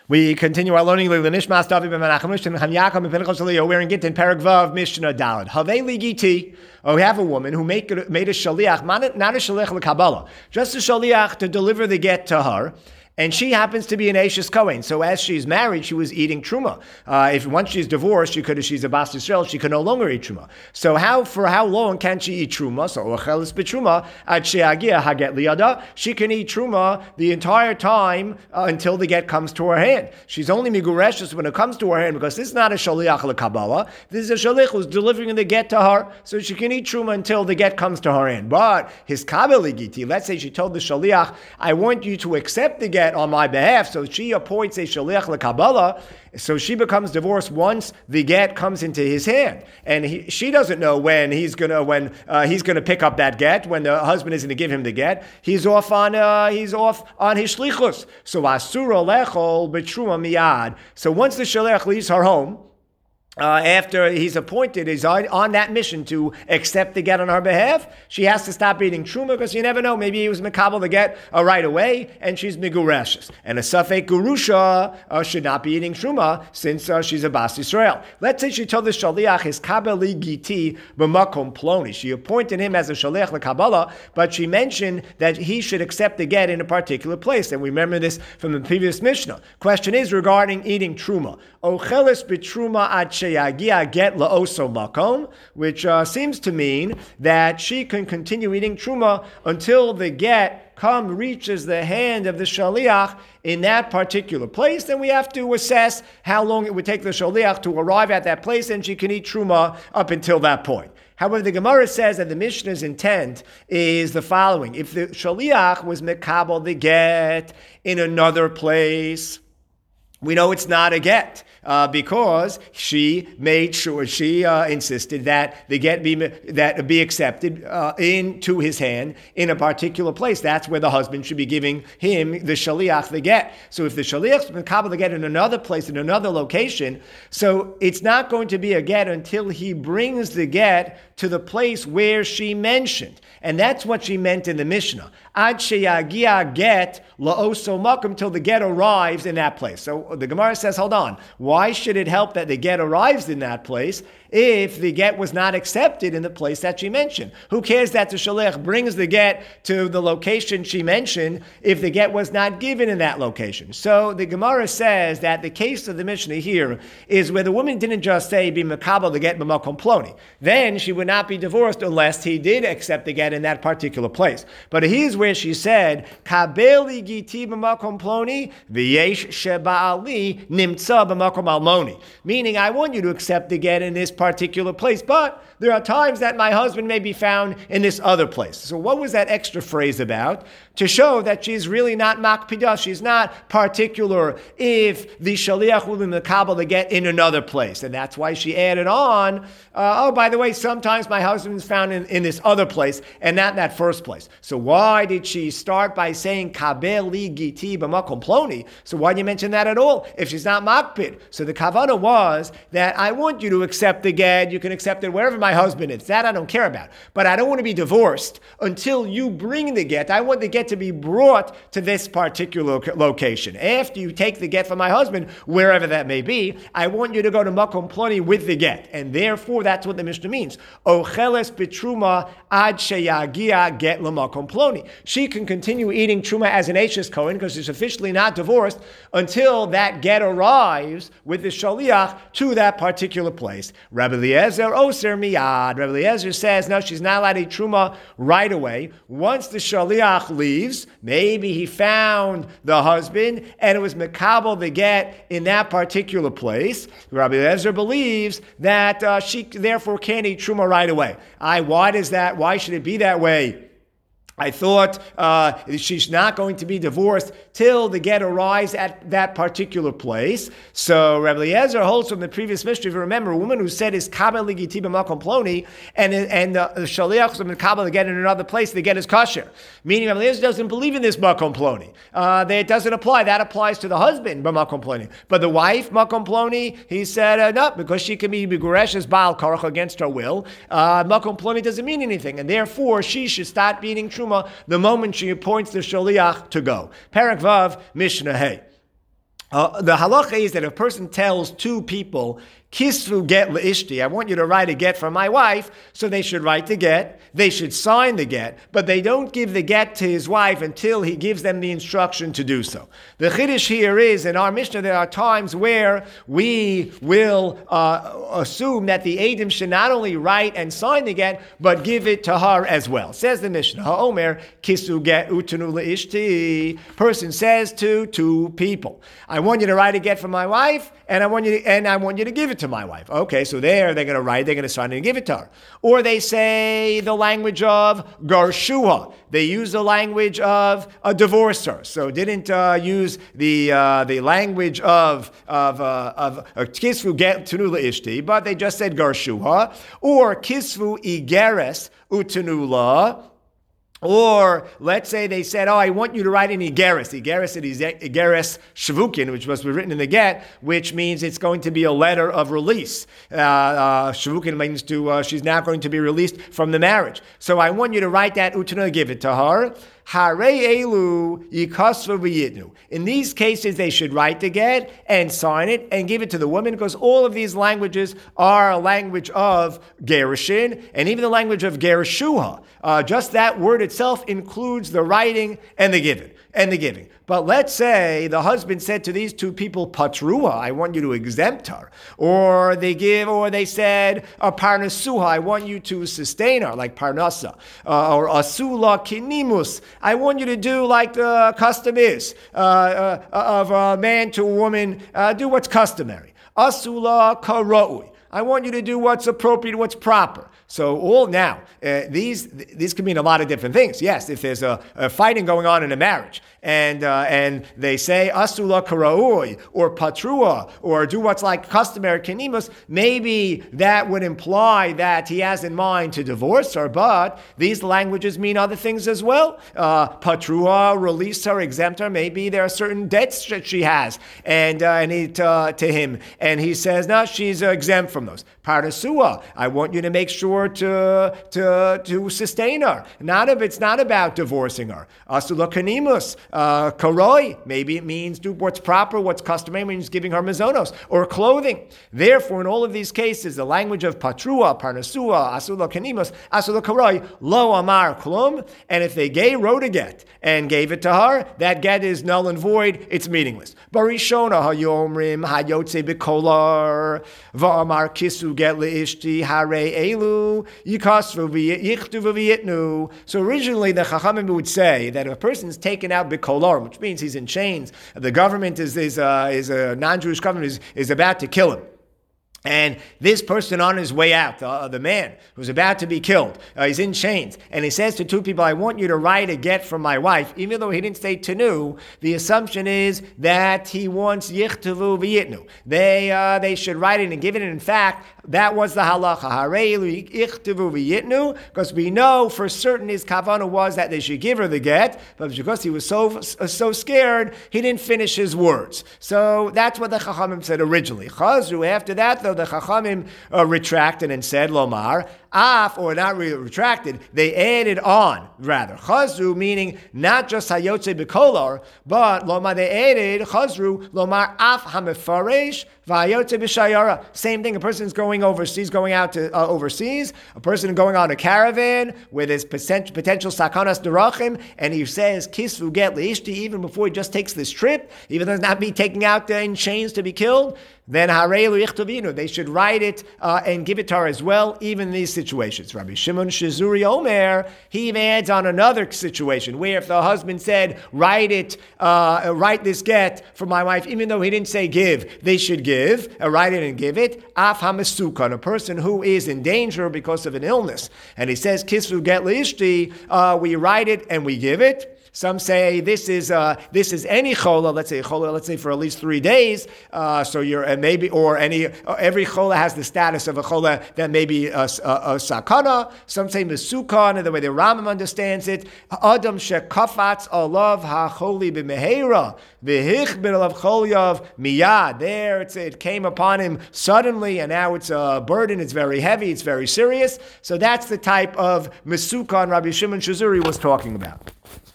We continue our learning. We're in Gittin Perek Vav Mishnah Daled. Haveli Giti. We have a woman who made a shaliach, not a shaliach l'kabbalah, just a shaliach to deliver the get to her. And she happens to be an Ashes Kohen. So as she's married, she was eating truma. If once she's divorced, she's a Bas Yisrael, she can no longer eat truma. So for how long can she eat truma? So ocheles b'truma ad she'agia haget liyada. She can eat truma the entire time until the get comes to her hand. She's only migureshes when it comes to her hand because this is not a shaliach l'kabbalah. This is a shaliach who's delivering the get to her, so she can eat truma until the get comes to her hand. But his kabel giti, let's say she told the shaliach, I want you to accept the get on my behalf, so she appoints a shaliach l'kabbalah, so she becomes divorced once the get comes into his hand, and she doesn't know when he's gonna pick up that get, when the husband is going to give him the get. He's off on his shlichus. So asura lechol b'truma miyad. So once the shaliach leaves her home, after he's appointed, he's on that mission to accept the get on her behalf, she has to stop eating truma because you never know. Maybe he was mekabel the get right away, and she's migureshes. And a safek gurusha should not be eating truma since she's a Bas Yisrael. Let's say she told the shaliach his kabeli giti b'makom ploni. She appointed him as a shaliach l'kabbalah, but she mentioned that he should accept the get in a particular place. And we remember this from the previous Mishnah. Question is regarding eating truma. Ocheles b'truma ad sheyagia get la'oso makom, which seems to mean that she can continue eating truma until the get reaches the hand of the shaliach in that particular place. Then we have to assess how long it would take the shaliach to arrive at that place, and she can eat truma up until that point. However, the Gemara says that the Mishnah's intent is the following. If the shaliach was mekabel the get in another place, we know it's not a get because she made sure, she insisted that the get be accepted into his hand in a particular place. That's where the husband should be giving him, the shaliach, the get. So if the shaliach is mekabel the get in another place, in another location, so it's not going to be a get until he brings the get to the place where she mentioned. And that's what she meant in the Mishnah. Ad sheyagia get la'oso makom, till the get arrives in that place. So the Gemara says, hold on. Why should it help that the get arrives in that place if the get was not accepted in the place that she mentioned? Who cares that the shaliach brings the get to the location she mentioned if the get was not given in that location? So the Gemara says that the case of the Mishnah here is where the woman didn't just say, be mekabel the get b'makom ploni. Then she would not be divorced unless he did accept the get in that particular place. But here's where she said, kabeli giti b'makom ploni v'yesh sheba'ali nimtza b'makom almoni. Meaning, I want you to accept the get in this particular place, but there are times that my husband may be found in this other place. So what was that extra phrase about? To show that she's really not makpidah, she's not particular if the shaliach will be mekabel the get in another place. And that's why she added on, by the way, sometimes my husband is found in this other place and not in that first place. So why did she start by saying kabeli giti b'makom ploni? So why did you mention that at all if she's not makpid? So the kavanah was that I want you to accept the get, you can accept it wherever my husband is. That I don't care about. But I don't want to be divorced until you bring the get. I want the get to be brought to this particular location. After you take the get from my husband, wherever that may be, I want you to go to makom ploni with the get. And therefore, that's what the Mishnah means. Ocheles b'truma ad sheyagia get l'makom ploni. She can continue eating truma as an Ashes Kohen because she's officially not divorced until that get arrives with the shaliach to that particular place. Rabbi Eliezer oser miyad. Rabbi Eliezer says, no, she's not allowed to eat truma right away. Once the shaliach leaves, maybe he found the husband and it was mekabel the get in that particular place. Rabbi Eliezer believes that she therefore can't eat truma right away. Why does that? Why should it be that way? I thought she's not going to be divorced till the get arrives at that particular place. So Rabbi Eliezer holds from the previous Mishnah. If you remember, a woman who said is kabel giti b'makom ploni, and the shaliach was kabel the get in another place, the get is kosher. Meaning Rabbi Eliezer doesn't believe in this makom ploni. It doesn't apply. That applies to the husband b'makom ploni. But the wife makom ploni, he said no, because she can be b'gureshes baal karach against her will. Makom ploni doesn't mean anything, and therefore she should start eating truma the moment she appoints the shaliach to go. Perek Vav Mishnah Hey. The halacha is that if a person tells two people, Kisvu get leishti, I want you to write a get for my wife, so they should write the get, they should sign the get, but they don't give the get to his wife until he gives them the instruction to do so. The chiddush here is, in our Mishnah, there are times where we will assume that the Eidim should not only write and sign the get, but give it to her as well. Says the Mishnah, Ha'omer, Kisu get utanu leishti. Person says to two people, I want you to write a get for my wife, and I want you to give it to my wife. Okay, so they're going to write, they're going to sign it and give it to her. Or they say the language of garshuha. They use the language of a divorcer. So didn't use the language of kisvu get tunula ishti, but they just said garshuha. Or kisvu igeres utunula. Or let's say they said, I want you to write an Igeres. Igeres is Igeres Shavukin, which must be written in the get, which means it's going to be a letter of release. Shavukin means she's now going to be released from the marriage. So I want you to write that Utana, give it to her. In these cases, they should write the get and sign it and give it to the woman, because all of these languages are a language of gerushin and even the language of gerushuha. Just that word itself includes the writing and the giving. But let's say the husband said to these two people, Patruha, I want you to exempt her. Or they said, Parnasuha, I want you to sustain her, like Parnasa. Or Asula Kinimus, I want you to do like the custom is of a man to a woman, do what's customary. Asula Karoi, I want you to do what's appropriate, what's proper. So these can mean a lot of different things. Yes, if there's a fighting going on in a marriage, and they say asula karaui or patrua or do what's like customary kenimus, maybe that would imply that he has in mind to divorce her. But these languages mean other things as well. Patrua, release her, exempt her. Maybe there are certain debts that she has, and to him, and he says no, she's exempt from those. Parnasua, I want you to make sure to sustain her. It's not about divorcing her. Asula kanimus, karoi, maybe it means do what's proper, what's customary, means giving her mazonos or clothing. Therefore, in all of these cases, the language of patrua, parnasua, asula kanimus, asula karoi, lo amar klum, and if they wrote a get and gave it to her, that get is null and void, it's meaningless. Barishona hayomrim hayotze bikolar va'amar kisu get leishti hare elu yikasvu yichtuvu v'yitnu. So originally the Chachamim would say that if a person's taken out bikolar, which means he's in chains, the government is a non-Jewish government is about to kill him. And this person on his way out, the man who's about to be killed, he's in chains, and he says to two people, I want you to write a get from my wife, even though he didn't say tenu. The assumption is that he wants yichtavu v'yitnu. They should write it and give it. And in fact, that was the halacha. Harei yichtavu v'yitnu, because we know for certain his kavanah was that they should give her the get, but because he was so scared, he didn't finish his words. So that's what the Chachamim said originally. Chazru, after that, the Chachamim retracted and said, Lomar, or not really retracted, they added on, rather. Chazru, meaning not just Hayotze B'Kolar, but Lomar, they added, Chazru, Lomar, Af HaMefaresh, V'Hayotze B'Shayara. Same thing, a person's going overseas, overseas, a person going on a caravan where there's potential Sakanas Derachim, and he says, Kisvu get Leishti, even before he just takes this trip, even though it's not be taken out in chains to be killed, then Harelu Yichtovinu, they should write it and give it to her as well, even in these situations. Rabbi Shimon Shizuri Omer, he even adds on another situation where if the husband said, write this get for my wife, even though he didn't say give, they should give, write it and give it. Af HaMesukan, a person who is in danger because of an illness, and he says, Kisvu get Leishti, we write it and we give it. Some say this is any chola. Let's say for at least 3 days. So you're every chola has the status of a chola that may be a sakana. Some say mesukan, the way the Rambam understands it. Adam shekafatz alav hacholi b'mehera v'hichbir alav cholav miyad. There it came upon him suddenly, and now it's a burden. It's very heavy. It's very serious. So that's the type of mesukan Rabbi Shimon Shizuri was talking about.